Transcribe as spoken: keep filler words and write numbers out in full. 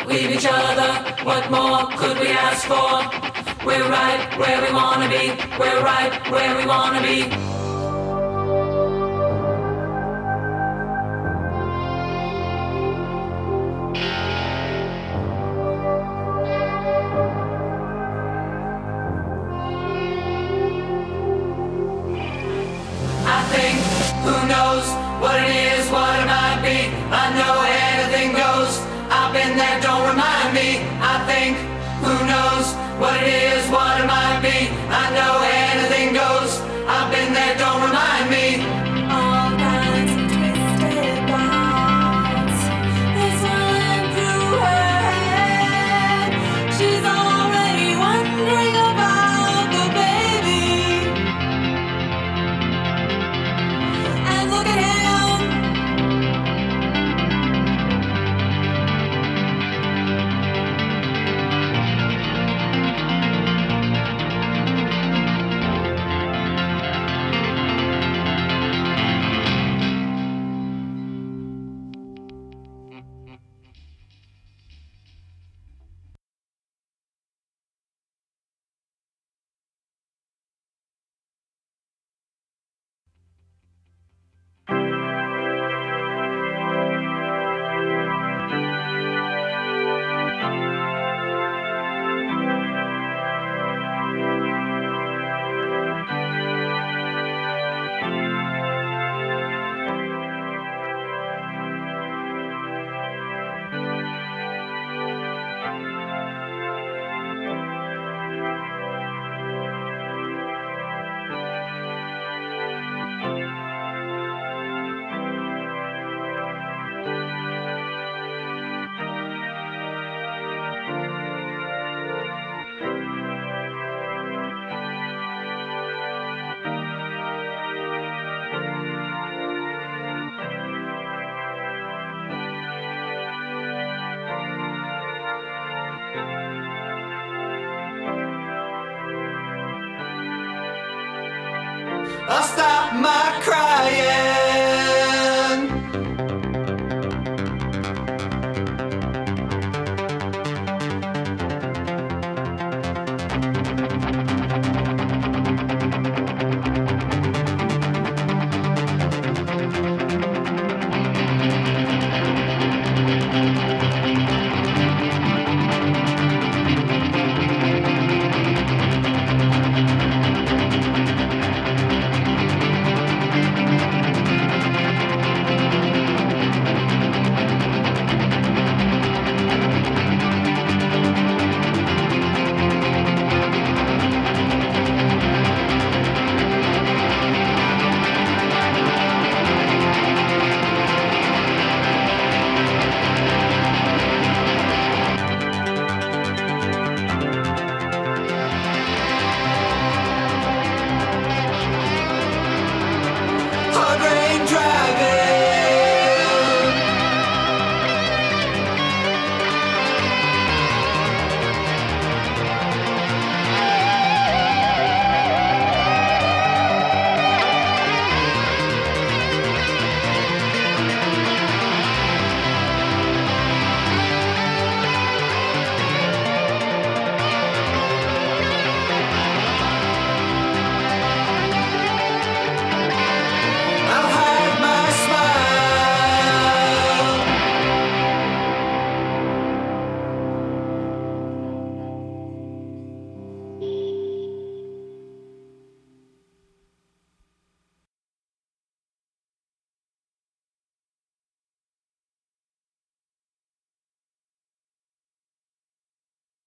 leave each other. What more could we ask for? We're right where we wanna be. We're right where we wanna be. I think, who knows what it is, what it might be. I know anything goes. I've been there, don't remind me. I think, who knows what it is, what it might be. I know anything goes. I've been there, don't remind me. All kinds of twisted thoughts is running through her head. She's already wondering about the baby. And look at him. I'll stop my crying.